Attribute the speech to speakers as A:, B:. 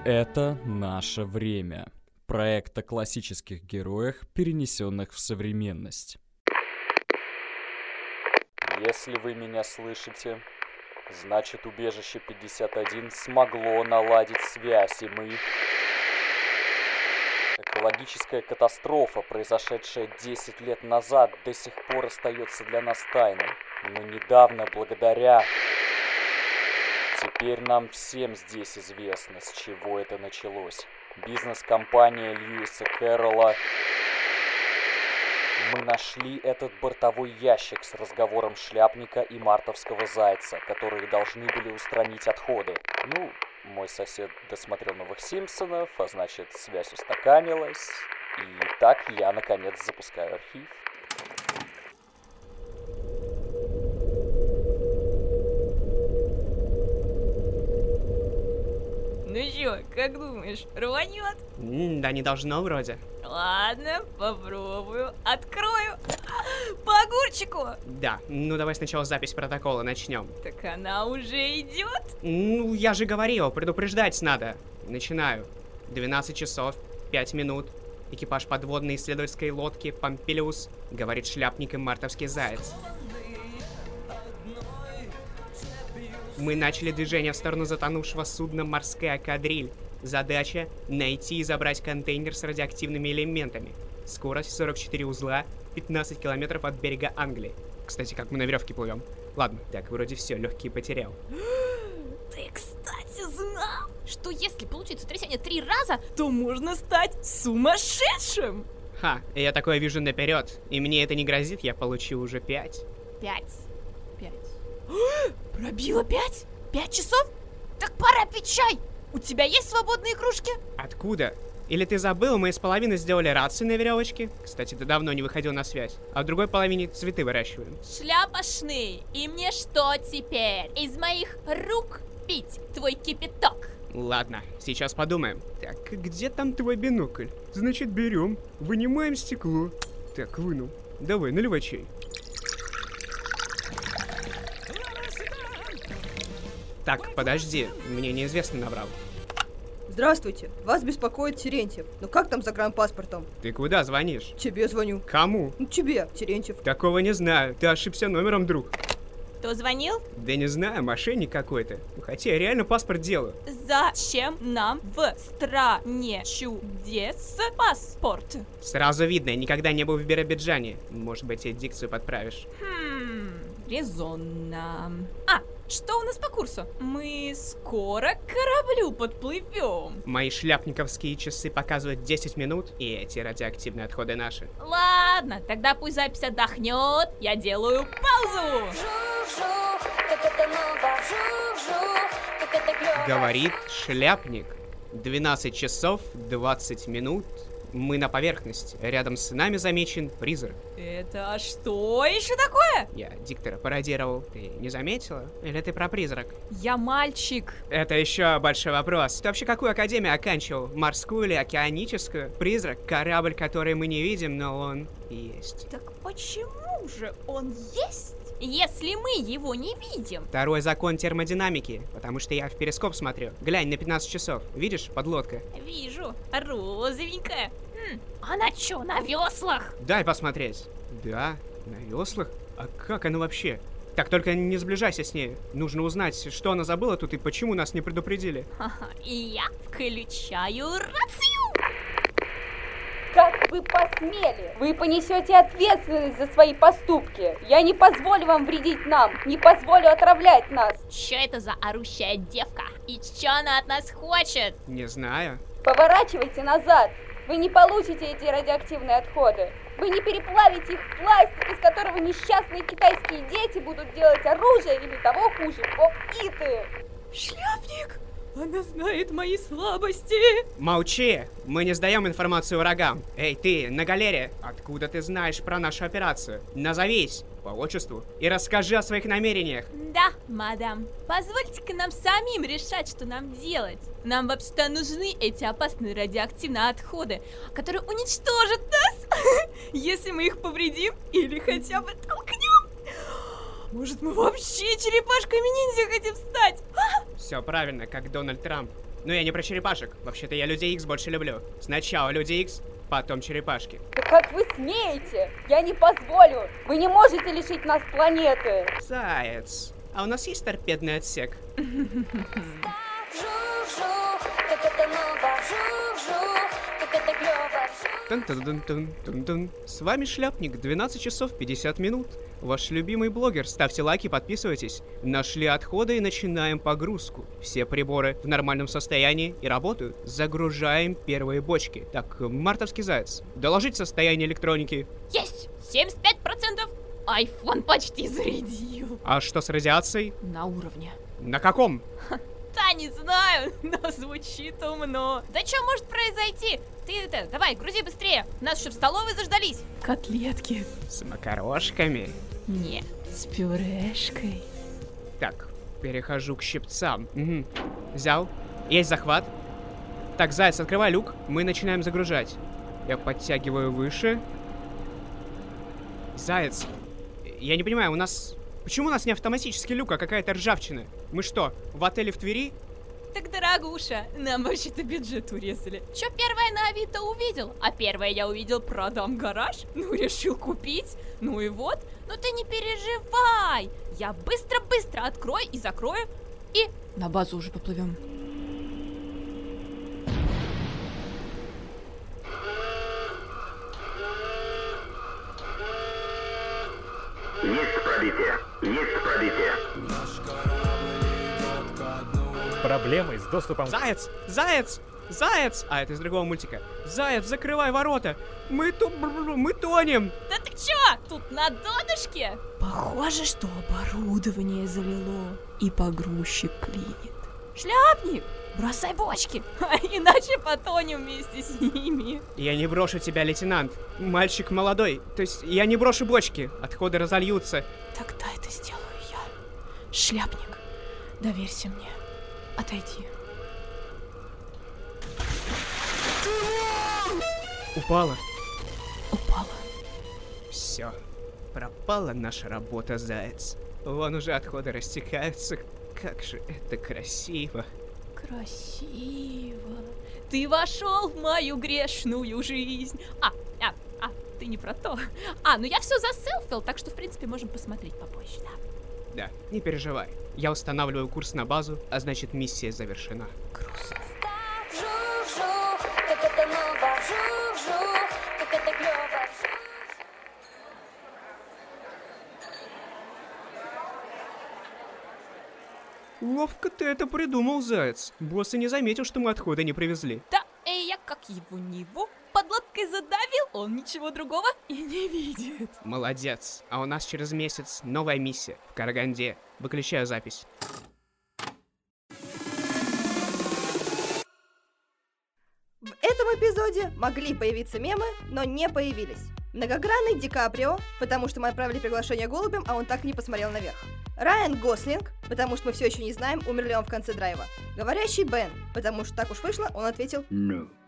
A: Это наше время. Проект о классических героях, перенесенных в современность. Если вы меня слышите, значит убежище 51 смогло наладить связь, и мы... Экологическая катастрофа, произошедшая 10 лет назад, до сих пор остается для нас тайной. Но недавно, благодаря... Теперь нам всем здесь известно, с чего это началось. Бизнес-компания Льюиса Кэрролла. Мы нашли этот бортовой ящик с разговором шляпника и мартовского зайца, которые должны были устранить отходы. Ну, мой сосед досмотрел новых Симпсонов, а значит, связь устаканилась. И так я, наконец, запускаю архив.
B: Ну чё, как думаешь, рванет?
C: Да не должно вроде.
B: Ладно, попробую. Открою. По огурчику.
C: Да, ну давай сначала запись протокола начнем.
B: Так она уже идет?
C: Ну, я же говорил, предупреждать надо. Начинаю. 12 часов, 5 минут. Экипаж подводной исследовательской лодки «Помпилиус», говорит шляпник и мартовский заяц. Мы начали движение в сторону затонувшего судна «Морская кадриль». Задача — найти и забрать контейнер с радиоактивными элементами. Скорость 44 узла, 15 километров от берега Англии. Кстати, как мы на веревке плывем. Ладно, так, вроде все, легкие потерял.
B: Ты, кстати, знал, что если получить сотрясение 3 раза, то можно стать сумасшедшим?
C: Ха, я такое вижу наперед, и мне это не грозит, я получил уже 5.
B: 5. Пробило 5? 5 часов? Так пора пить чай! У тебя есть свободные кружки?
C: Откуда? Или ты забыл, мы из половины сделали рации на веревочке. Кстати, ты давно не выходил на связь. А в другой половине цветы выращиваем.
B: Шляпошный, и мне что теперь? Из моих рук пить твой кипяток?
C: Ладно, сейчас подумаем. Так, где там твой бинокль? Значит, берем, вынимаем стекло. Так, вынул. Давай, наливай чай. Так, подожди, мне неизвестно набрал.
D: Здравствуйте, вас беспокоит Терентьев. Ну как там с загранпаспортом?
C: Ты куда звонишь?
D: Тебе звоню.
C: Кому?
D: Ну тебе, Терентьев.
C: Такого не знаю, ты ошибся номером, друг.
B: Кто звонил?
C: Да не знаю, мошенник какой-то. Хотя я реально паспорт делаю.
B: Зачем нам в стране чудес паспорт?
C: Сразу видно, я никогда не был в Биробиджане. Может быть, и дикцию подправишь.
B: Резонно. Что у нас по курсу? Мы скоро к кораблю подплывем.
C: Мои шляпниковские часы показывают 10 минут, и эти радиоактивные отходы наши.
B: Ладно, тогда пусть запись отдохнет. Я делаю паузу.
C: Говорит шляпник. 12 часов 20 минут. Мы на поверхности. Рядом с нами замечен призрак.
B: Это что еще такое?
C: Я диктора пародировал. Ты не заметила? Или ты про призрак?
B: Я мальчик.
C: Это еще большой вопрос. Ты вообще какую академию оканчивал? Морскую или океаническую? Призрак — корабль, который мы не видим, но он есть.
B: Так почему же он есть, если мы его не видим?
C: Второй закон термодинамики, потому что я в перископ смотрю. Глянь на 15 часов. Видишь, подлодка?
B: Вижу, розовенькая. Она что, на веслах?
C: Дай посмотреть. Да, на веслах? А как она вообще? Так, только не сближайся с ней. Нужно узнать, что она забыла тут и почему нас не предупредили.
B: И я включаю рацию.
E: Как вы посмели? Вы понесете ответственность за свои поступки. Я не позволю вам вредить нам, не позволю отравлять нас.
B: Что это за орущая девка? И что она от нас хочет?
C: Не знаю.
E: Поворачивайте назад. Вы не получите эти радиоактивные отходы. Вы не переплавите их в пластик, из которого несчастные китайские дети будут делать оружие или того хуже, поп-иты.
B: Шляпник! Она знает мои слабости.
C: Молчи! Мы не сдаем информацию врагам. Эй, ты, на галере! Откуда ты знаешь про нашу операцию? Назовись по отчеству и расскажи о своих намерениях.
B: Да, мадам. Позвольте-ка нам самим решать, что нам делать. Нам вообще-то нужны эти опасные радиоактивные отходы, которые уничтожат нас, если мы их повредим или хотя бы толкнем. Может, мы вообще черепашками-ниндзя хотим стать?
C: Все правильно, как Дональд Трамп. Ну, я не про черепашек. Вообще-то я Людей Икс больше люблю. Сначала Люди Икс, потом черепашки.
E: Да как вы смеете? Я не позволю! Вы не можете лишить нас планеты!
C: Заяц, а у нас есть торпедный отсек? Тун-тун-тун-тун-тун-тун. С вами Шляпник, 12 часов 50 минут. Ваш любимый блогер. Ставьте лайки, подписывайтесь. Нашли отходы и начинаем погрузку. Все приборы в нормальном состоянии и работают. Загружаем первые бочки. Так, мартовский заяц, доложить состояние электроники.
B: Есть! 75%! Айфон почти зарядил.
C: А что с радиацией?
B: На уровне.
C: На каком?
B: Да не знаю, но звучит умно. Да что может произойти? Ты давай, грузи быстрее. Нас еще в столовой заждались. Котлетки.
C: С макарошками.
B: Не, с пюрешкой.
C: Так, перехожу к щипцам. Угу. Взял. Есть захват. Так, заяц, открывай люк. Мы начинаем загружать. Я подтягиваю выше. Заяц, я не понимаю, у нас... Почему у нас не автоматический люк, а какая-то ржавчина? Мы что, в отеле в Твери?
B: Так, дорогуша, нам вообще-то бюджет урезали. Чё первое на Авито увидел? А первое я увидел, продам гараж. Ну, решил купить. Ну и вот. Ну ты не переживай. Я быстро-быстро открою и закрою. И на базу уже поплывем.
F: Есть пробитие. Есть пробитие.
G: Проблемы с доступом.
C: Заяц! Заяц! Заяц! А, это из другого мультика. Заяц, закрывай ворота! Мы тонем!
B: Да ты чё? Тут на донышке? Похоже, что оборудование залило и погрузчик клинит. Шляпник, бросай бочки, иначе потонем вместе с ними.
C: Я не брошу тебя, лейтенант. Мальчик молодой. То есть я не брошу бочки. Отходы разольются.
B: Тогда это сделаю я. Шляпник, доверься мне. Отойди.
C: Упала.
B: Упала.
C: Все. Пропала наша работа, заяц. Вон уже отходы растекаются. Как же это красиво.
B: Красиво. Ты вошел в мою грешную жизнь. Ты не про то. Ну я все заселфил, так что в принципе можем посмотреть попозже, да?
C: Да, не переживай. Я устанавливаю курс на базу, а значит миссия завершена.
B: Грустно.
C: Ловко ты это придумал, заяц. Босс и не заметил, что мы отходы не привезли.
B: Да, я как его подлодкой задавил, он ничего другого и не видит.
C: Молодец. А у нас через месяц новая миссия в Караганде. Выключаю запись.
D: В этом эпизоде могли появиться мемы, но не появились. Многогранный Ди Каприо, потому что мы отправили приглашение голубям, а он так и не посмотрел наверх. Райан Гослинг, потому что мы все еще не знаем, умер ли он в конце драйва. Говорящий Бен, потому что так уж вышло, он ответил
F: No.